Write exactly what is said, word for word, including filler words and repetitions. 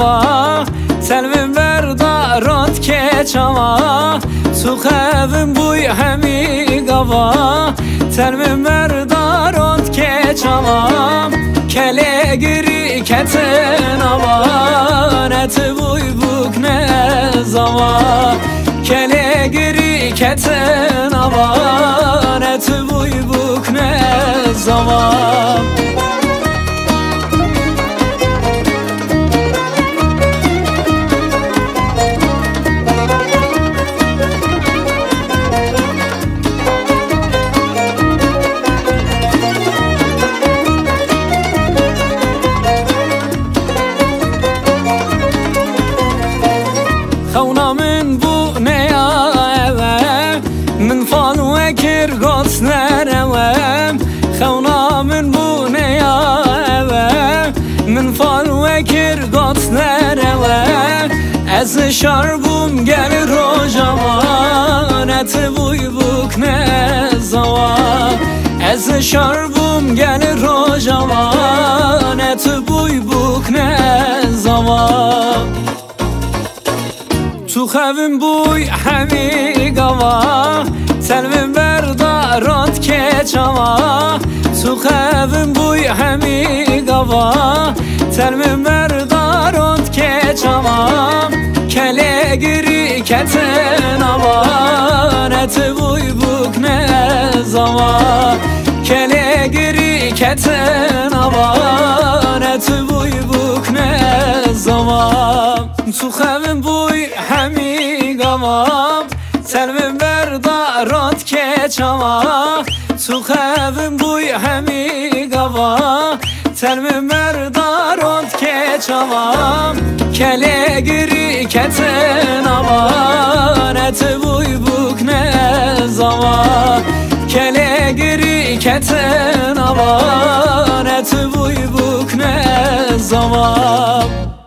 gava Telvin berdarot keçava Tu xevin buy hemi gava Telvin berdarot keçava Kele giri ketin ava Net buy buk ne zava Kele giri ketin ava Net buy buk ne zava خونا من بو نیا اوه من فال وکر گوت نروم خونا من بو نیا اوه من فال وکر گوت نروم از شربم گل روزما نت بوی بوک نزوا از شربم گل روزما نت بوی بوک نزوا تو خevin buy hemi gava Telvin berdarot keçava Tu xevin buy hemi gava Telvin berdarot keçava Kele giri ketin ava Net buy buk ne zava Kele giri ketin ava Net buy buk ne zava Tu xevin buy hemi gava Telvin berdarot keçava Tu xevin buy hemi gava Telvin berdarot keçava Kele giri ketin ava Net buy buk ne zava Kele giri ketin ava Net buy buk ne zava